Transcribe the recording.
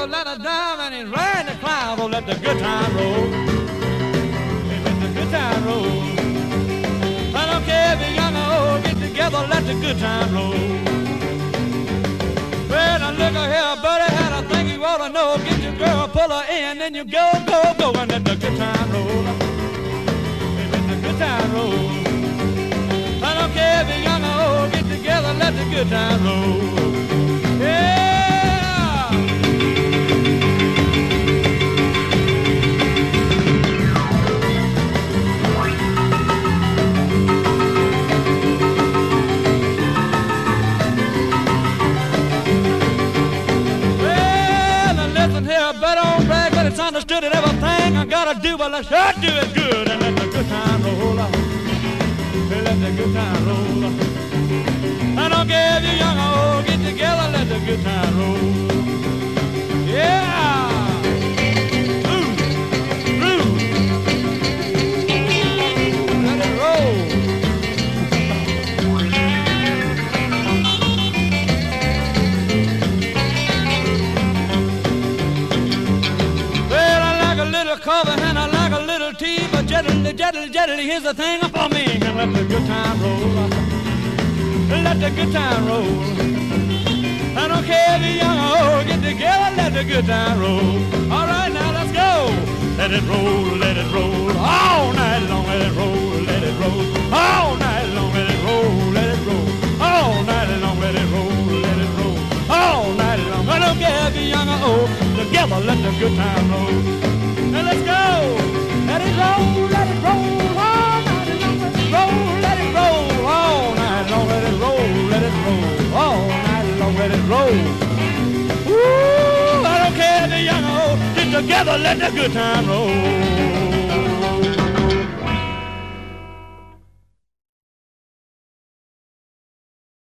a let a dime and he's riding the clown. Oh, let the good time roll. Hey, let the good time roll. I don't care if you're young or old, get together, let the good time roll. Well, now look here, buddy, had a thing you ought to know. Get your girl, pull her in, then you go, go, go, and let the good time roll. Hey, let the good time roll. I don't care if you're young or old, get together, let the good time roll. Yeah! It's understood that everything I gotta do, but let's sure do it good and let the good time roll. Let the good time roll. I don't care if you're young or old, get together, let the good time roll. Yeah! Let it roll. Cover and I like a little tea, but jettily, here's the thing for me. And let the good time roll. Let the good time roll. I don't care if you're young or old, get together, let the good time roll. All right, now let's go. Let it roll, all night long, let it roll, let it roll. All night long, let it roll, let it roll. All night long, let it roll, let it roll. All night long, I don't care if you're young or old, together, let the good time roll. Now let's go. Let it roll, let it roll, all night long, let it roll, let it roll, all night long, let it roll, let it roll, all night long, let it roll. Ooh, I don't care if you're young or old, get together, let the good time roll.